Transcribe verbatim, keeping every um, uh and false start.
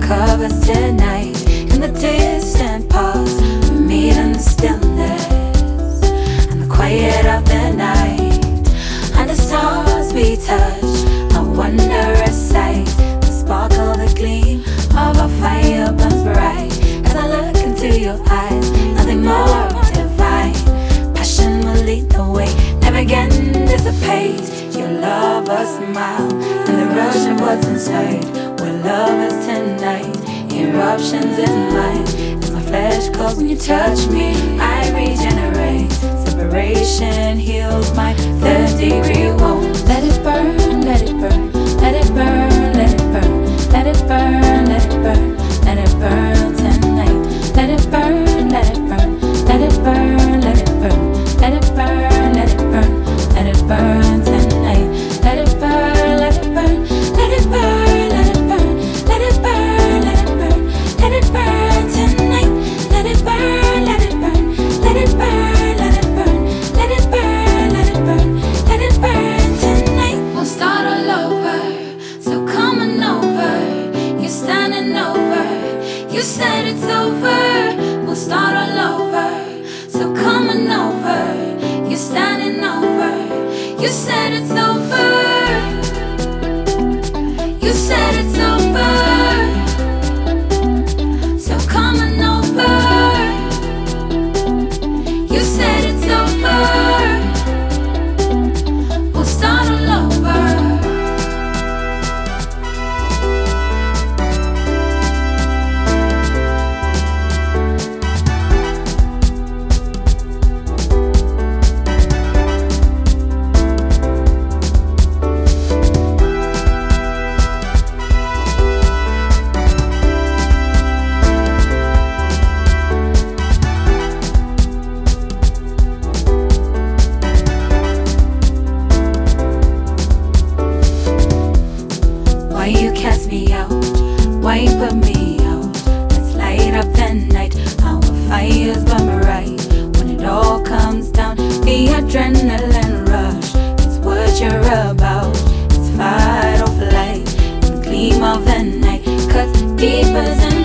covers tonight. In the distant pause, we meet in the stillness and the quiet of the night. Under stars we touch, a wondrous sight. The sparkle, the gleam of our fire burns bright. As I look into your eyes, nothing more divine. Passion will lead the way, never again dissipate. Your love, a smile, and the rush of what's inside. We're lovers tonight, eruptions in mind. As my flesh calls when you touch me, I regenerate. Separation heals my third degree wound. Let it burn, let it burn, let it burn, let it burn, let it burn, let it burn, let it burn tonight. Let it burn, let it burn, let it burn, let it burn, let it burn, let it burn, let it burn tonight. Let it burn, let it burn, let it burn, let it burn, let it burn, let it burn, let it burn tonight. Let it burn, let it burn, let it burn, let it burn, let it burn, let it burn, let it burn tonight. We'll start all over, so come on over. You're standing over, you said it's over. We'll start all over, so come on over. You're standing over, you said it's over. You said it's over, so come on over. You said it's over, we'll start all over. Why you cast me out? Why you put me out? Let's light up the night. Our fires burn bright. When it all comes down, the adrenaline rush. It's what you're about. It's fight or flight. In the gleam of the night cuts deeper than